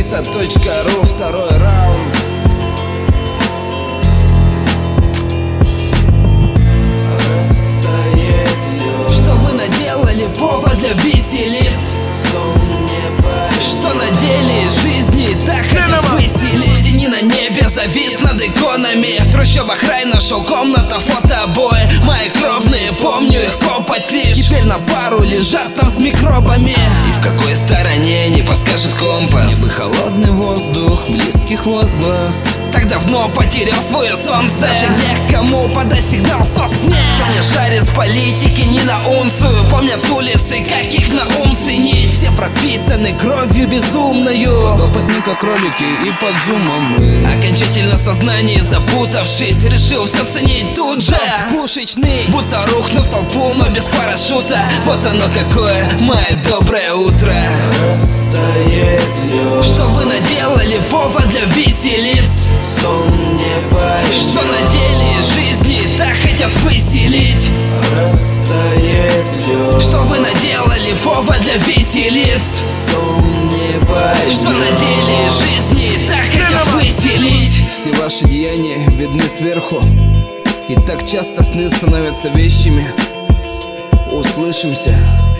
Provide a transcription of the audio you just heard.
Алиса.ру, второй раунд. Что вы наделали, повод для веселиц? Что на деле жизни так хотят выселить? В тени на небе завис над иконами. В трущобах рай нашел, комната, фотообои. Мои кровные, помню их копоть лишь. Теперь на пару лежат там с микробами. И в какой стороне не подскажет компас? Небо холодный воздух, близких возглас. Так давно потерял свое солнце. Даже некому подать сигнал сосне. Кто не шарит в политике ни на унцию. Помнят улицы, как их на ум ценить. Все пропитаны кровью безумною. Опытны как кролики и под зумом мы. Окончательно сознание запутавшись, решил все ценить тут же. Пушечный, будто рухнув в толпу, но без парашюта. Вот оно какое мое доброе утро. Растает лед. Что вы наделали, повод для веселиц? Сон не поймет. Что на деле жизни так хотят выселить? Растает лед. Что вы наделали, повод для веселиц? Сон не поймет. Что на деле жизни так хотят выселить? Все ваши деяния видны сверху. И так часто сны становятся вещами. Услышимся.